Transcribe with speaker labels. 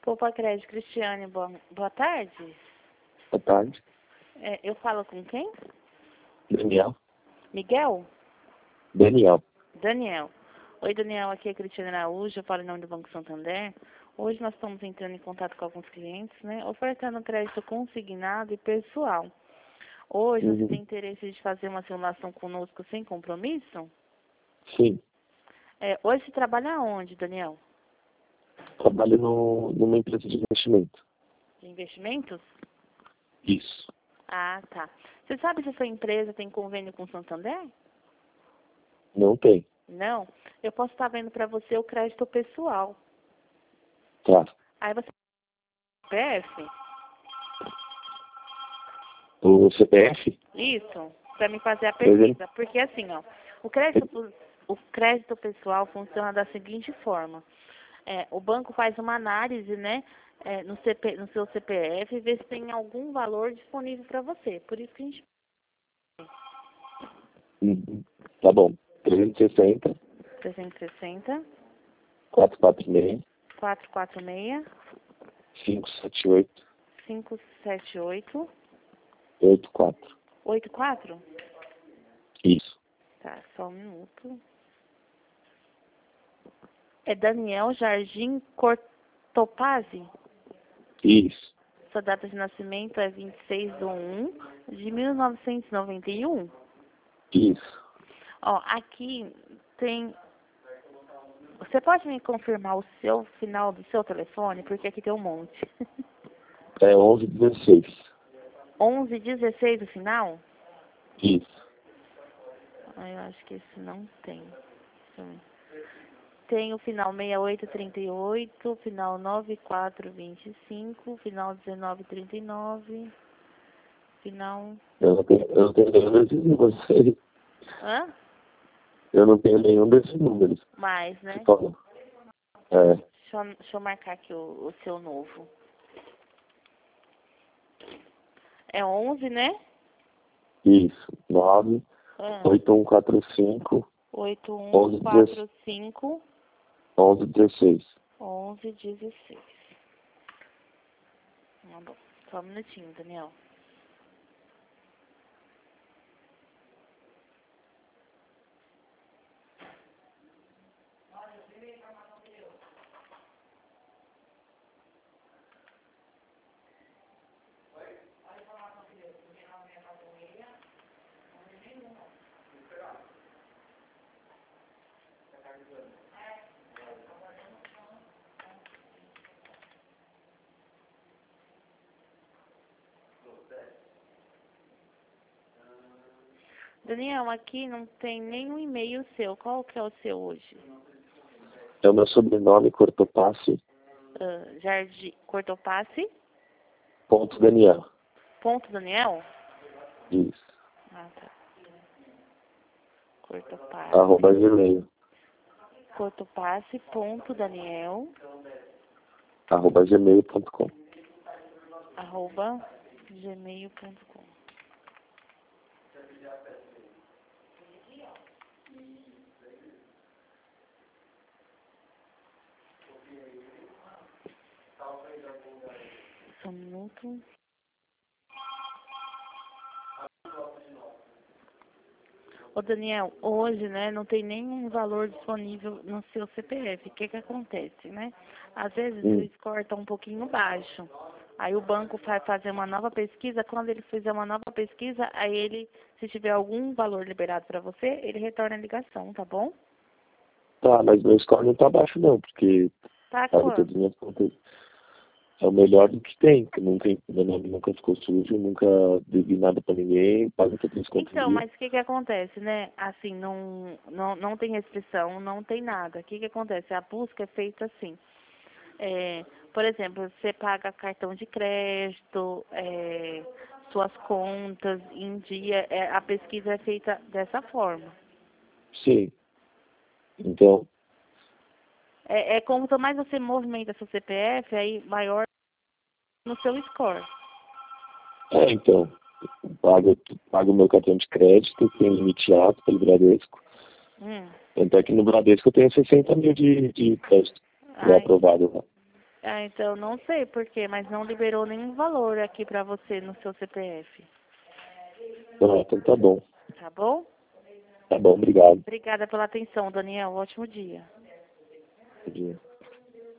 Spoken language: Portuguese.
Speaker 1: Poupa Crédito, Cristiane, boa tarde.
Speaker 2: Boa tarde.
Speaker 1: Eu falo com quem?
Speaker 2: Daniel.
Speaker 1: Miguel?
Speaker 2: Daniel.
Speaker 1: Daniel. Oi, Daniel, aqui é Cristiane Araújo, eu falo em nome do Banco Santander. Hoje nós estamos entrando em contato com alguns clientes, né, ofertando crédito consignado e pessoal. Hoje você tem interesse de fazer uma simulação conosco sem compromisso?
Speaker 2: Sim.
Speaker 1: Hoje você trabalha onde, Daniel?
Speaker 2: Trabalho numa empresa de investimento.
Speaker 1: De investimentos?
Speaker 2: Isso.
Speaker 1: Ah, tá. Você sabe se a sua empresa tem convênio com o Santander?
Speaker 2: Não tem.
Speaker 1: Não? Eu posso estar vendo para você o crédito pessoal.
Speaker 2: Tá.
Speaker 1: Aí você CPF?
Speaker 2: O CPF?
Speaker 1: Isso, para me fazer a pesquisa. Porque assim, ó, o crédito pessoal funciona da seguinte forma. O banco faz uma análise, né, no seu CPF e vê se tem algum valor disponível para você. Por isso que a gente...
Speaker 2: Tá bom. 360. 446.
Speaker 1: 446.
Speaker 2: 578.
Speaker 1: 578.
Speaker 2: 84.
Speaker 1: 84?
Speaker 2: Isso.
Speaker 1: Tá, só um minuto. É Daniel Jardim Cortopazzi?
Speaker 2: Isso.
Speaker 1: Sua data de nascimento é 26/1/1991?
Speaker 2: Isso.
Speaker 1: Ó, aqui tem... Você pode me confirmar o seu final do seu telefone? Porque aqui tem um monte.
Speaker 2: É 1116.
Speaker 1: 1116 o final?
Speaker 2: Isso.
Speaker 1: Eu acho que esse não tem. Tem o final 6838, final 9425, final 1939, final...
Speaker 2: Eu não tenho nenhum desses números.
Speaker 1: Hã?
Speaker 2: Eu não tenho nenhum desses números.
Speaker 1: Mais, né? Deixa eu marcar aqui o seu novo. É 11, né?
Speaker 2: Isso. 9, 8145,
Speaker 1: 8145,
Speaker 2: 1116.
Speaker 1: 1116. Tá bom. Só um minutinho, Daniel. Daniel, aqui não tem nenhum e-mail seu. Qual que é o seu hoje?
Speaker 2: É o meu sobrenome, Cortopassi.
Speaker 1: Jardim Cortopassi?
Speaker 2: Daniel.
Speaker 1: Ponto Daniel?
Speaker 2: Isso.
Speaker 1: Ah, tá. Cortopassi.
Speaker 2: @gmail.
Speaker 1: Cortopassi.daniel
Speaker 2: @gmail.com.
Speaker 1: @gmail.com. Só um minuto. Ô Daniel, hoje, né, não tem nenhum valor disponível no seu CPF. O que que acontece, né? Às vezes o score está um pouquinho baixo. Aí o banco vai fazer uma nova pesquisa. Quando ele fizer uma nova pesquisa, aí ele, se tiver algum valor liberado para você, ele retorna a ligação, tá bom?
Speaker 2: Tá, mas meu score não tá baixo não, porque
Speaker 1: Tá,
Speaker 2: pago
Speaker 1: quanto?
Speaker 2: todas as minhas contas. É o melhor do que tem, que meu nome nunca ficou sujo, nunca devi nada pra ninguém, pago todas as contas.
Speaker 1: Então, mas o que que acontece, né? Assim, não tem restrição, não tem nada. O que que acontece? A busca é feita assim. Por exemplo, você paga cartão de crédito, suas contas em dia, a pesquisa é feita dessa forma.
Speaker 2: Sim. Então,
Speaker 1: Quanto mais você movimenta seu CPF, aí maior no seu score.
Speaker 2: então, pago meu cartão de crédito, tem limite alto pelo Bradesco. Então aqui no Bradesco eu tenho 60 mil de crédito aprovado lá.
Speaker 1: Ah, então não sei por quê, mas não liberou nenhum valor aqui pra você no seu CPF.
Speaker 2: Ah, então tá bom.
Speaker 1: Tá bom?
Speaker 2: Tá bom, obrigado.
Speaker 1: Obrigada pela atenção, Daniel. Ótimo dia.
Speaker 2: Bom dia.